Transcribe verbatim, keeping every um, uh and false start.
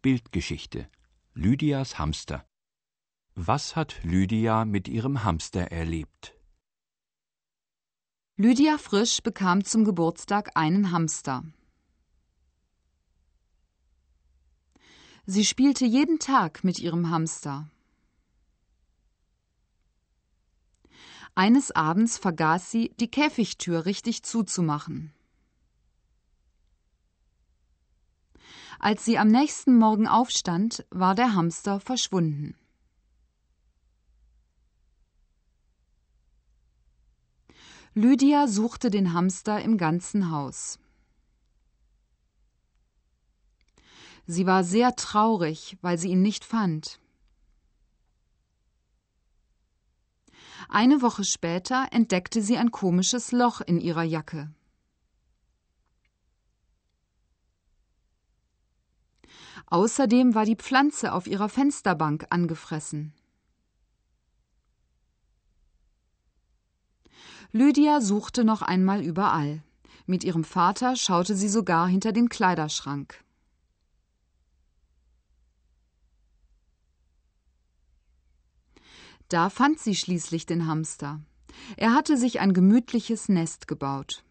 Bildgeschichte. Lydias Hamster. Was hat Lydia mit ihrem Hamster erlebt? Lydia Frisch bekam zum Geburtstag einen Hamster. Sie spielte jeden Tag mit ihrem Hamster. Eines Abends vergaß sie, die Käfigtür richtig zuzumachen. Als sie am nächsten Morgen aufstand, war der Hamster verschwunden. Lydia suchte den Hamster im ganzen Haus. Sie war sehr traurig, weil sie ihn nicht fand. Eine Woche später entdeckte sie ein komisches Loch in ihrer Jacke. Außerdem war die Pflanze auf ihrer Fensterbank angefressen. Lydia suchte noch einmal überall. Mit ihrem Vater schaute sie sogar hinter den Kleiderschrank. Da fand sie schließlich den Hamster. Er hatte sich ein gemütliches Nest gebaut.